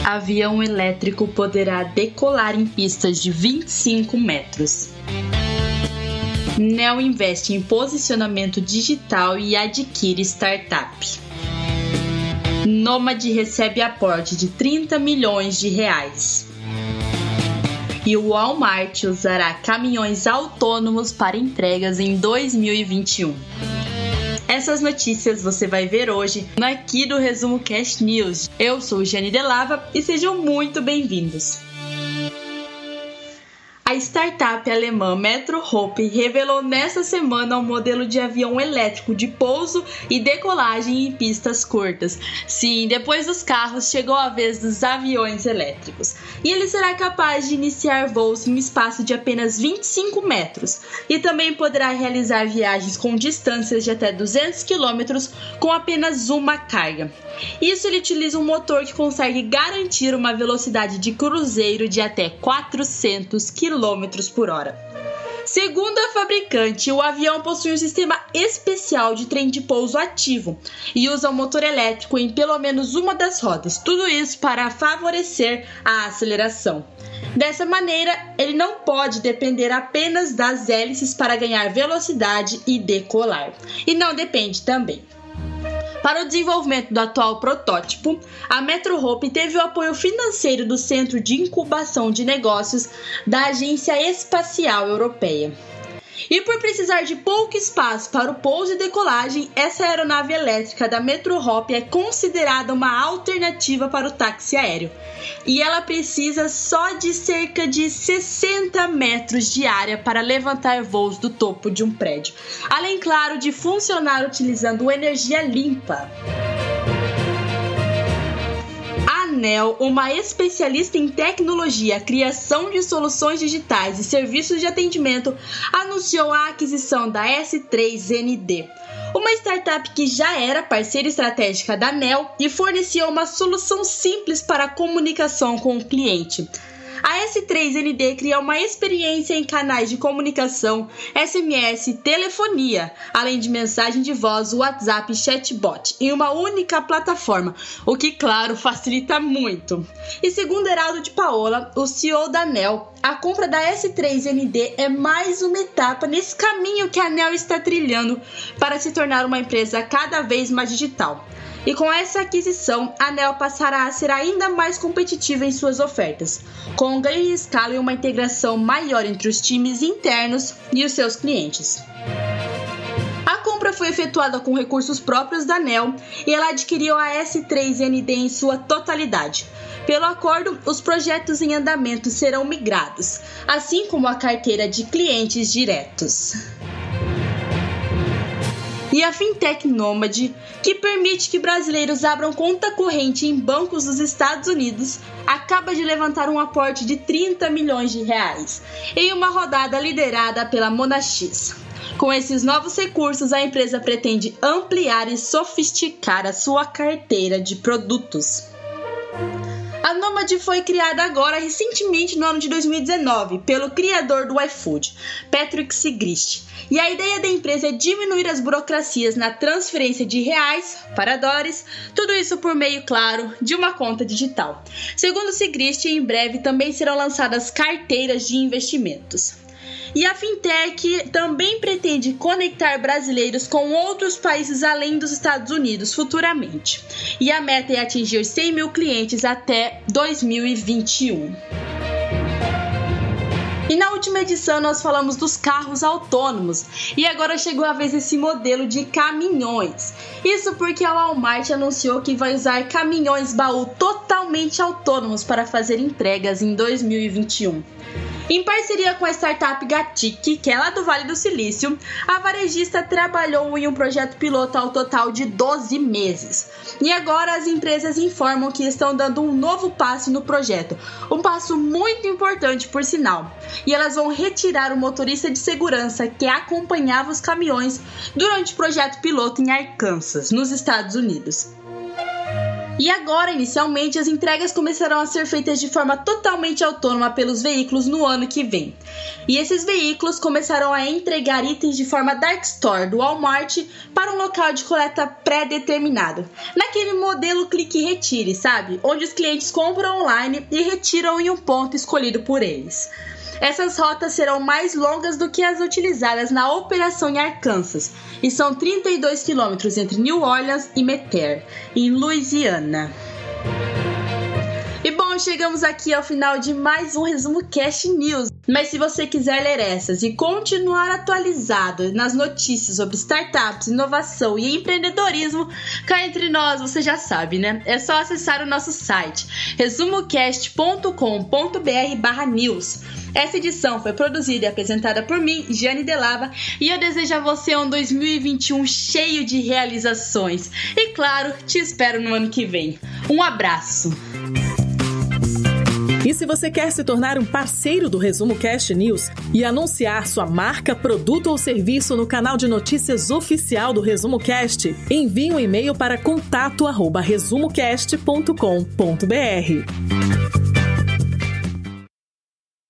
Avião elétrico poderá decolar em pistas de 25 metros. NEO investe em posicionamento digital e adquire startup. Nômade recebe aporte de 30 milhões de reais. E o Walmart usará caminhões autônomos para entregas em 2021. Essas notícias você vai ver hoje aqui do Resumo Cast News. Eu sou Jane Delava e sejam muito bem-vindos. A startup alemã Metrohope revelou nesta semana um modelo de avião elétrico de pouso e decolagem em pistas curtas. Sim, depois dos carros chegou a vez dos aviões elétricos. E ele será capaz de iniciar voos em um espaço de apenas 25 metros. E também poderá realizar viagens com distâncias de até 200 km com apenas uma carga. Isso ele utiliza um motor que consegue garantir uma velocidade de cruzeiro de até 400 km por hora. Segundo a fabricante, o avião possui um sistema especial de trem de pouso ativo e usa um motor elétrico em pelo menos uma das rodas, tudo isso para favorecer a aceleração. Dessa maneira, ele não pode depender apenas das hélices para ganhar velocidade e decolar, e não depende também. Para o desenvolvimento do atual protótipo, a Metrohope teve o apoio financeiro do Centro de Incubação de Negócios da Agência Espacial Europeia. E por precisar de pouco espaço para o pouso e decolagem, essa aeronave elétrica da Metrohope é considerada uma alternativa para o táxi aéreo. E ela precisa só de cerca de 60 metros de área para levantar voos do topo de um prédio. Além, claro, de funcionar utilizando energia limpa. A NEO, uma especialista em tecnologia, criação de soluções digitais e serviços de atendimento, anunciou a aquisição da S3ND, uma startup que já era parceira estratégica da NEO e fornecia uma solução simples para a comunicação com o cliente. A S3ND cria uma experiência em canais de comunicação, SMS e telefonia, além de mensagem de voz, WhatsApp e chatbot, em uma única plataforma, o que, claro, facilita muito. E segundo Heraldo de Paola, o CEO da NEO, a compra da S3ND é mais uma etapa nesse caminho que a NEO está trilhando para se tornar uma empresa cada vez mais digital. E com essa aquisição, a NEO passará a ser ainda mais competitiva em suas ofertas, com um ganho de escala e uma integração maior entre os times internos e os seus clientes. A compra foi efetuada com recursos próprios da NEO e ela adquiriu a S3ND em sua totalidade. Pelo acordo, os projetos em andamento serão migrados, assim como a carteira de clientes diretos. E a Fintech Nômade, que permite que brasileiros abram conta corrente em bancos dos Estados Unidos, acaba de levantar um aporte de 30 milhões de reais em uma rodada liderada pela Monax. Com esses novos recursos, a empresa pretende ampliar e sofisticar a sua carteira de produtos. A Nômade foi criada agora recentemente no ano de 2019 pelo criador do iFood, Patrick Sigrist. E a ideia da empresa é diminuir as burocracias na transferência de reais para dólares, tudo isso por meio, claro, de uma conta digital. Segundo Sigrist, em breve também serão lançadas carteiras de investimentos. E a Fintech também pretende conectar brasileiros com outros países além dos Estados Unidos futuramente. E a meta é atingir os 100 mil clientes até 2021. E na última edição nós falamos dos carros autônomos e agora chegou a vez desse modelo de caminhões. Isso porque a Walmart anunciou que vai usar caminhões baú totalmente autônomos para fazer entregas em 2021. Em parceria com a startup Gatik, que é lá do Vale do Silício, a varejista trabalhou em um projeto piloto ao total de 12 meses. E agora as empresas informam que estão dando um novo passo no projeto, um passo muito importante por sinal. E elas vão retirar o motorista de segurança que acompanhava os caminhões durante o projeto piloto em Arkansas, nos Estados Unidos. E agora, inicialmente, as entregas começarão a ser feitas de forma totalmente autônoma pelos veículos no ano que vem. E esses veículos começarão a entregar itens de forma Dark Store do Walmart para um local de coleta pré-determinado. Naquele modelo clique e retire, sabe? Onde os clientes compram online e retiram em um ponto escolhido por eles. Essas rotas serão mais longas do que as utilizadas na operação em Arkansas, e são 32 quilômetros entre New Orleans e Meter, em Louisiana. E bom, chegamos aqui ao final de mais um Resumo Cast News. Mas se você quiser ler essas e continuar atualizado nas notícias sobre startups, inovação e empreendedorismo, cá entre nós, você já sabe, né? É só acessar o nosso site, resumocast.com.br/news. Essa edição foi produzida e apresentada por mim, Jane Delava, e eu desejo a você um 2021 cheio de realizações. E claro, te espero no ano que vem. Um abraço! E se você quer se tornar um parceiro do Resumo Cast News e anunciar sua marca, produto ou serviço no canal de notícias oficial do Resumo Cast, envie um e-mail para contato@resumocast.com.br.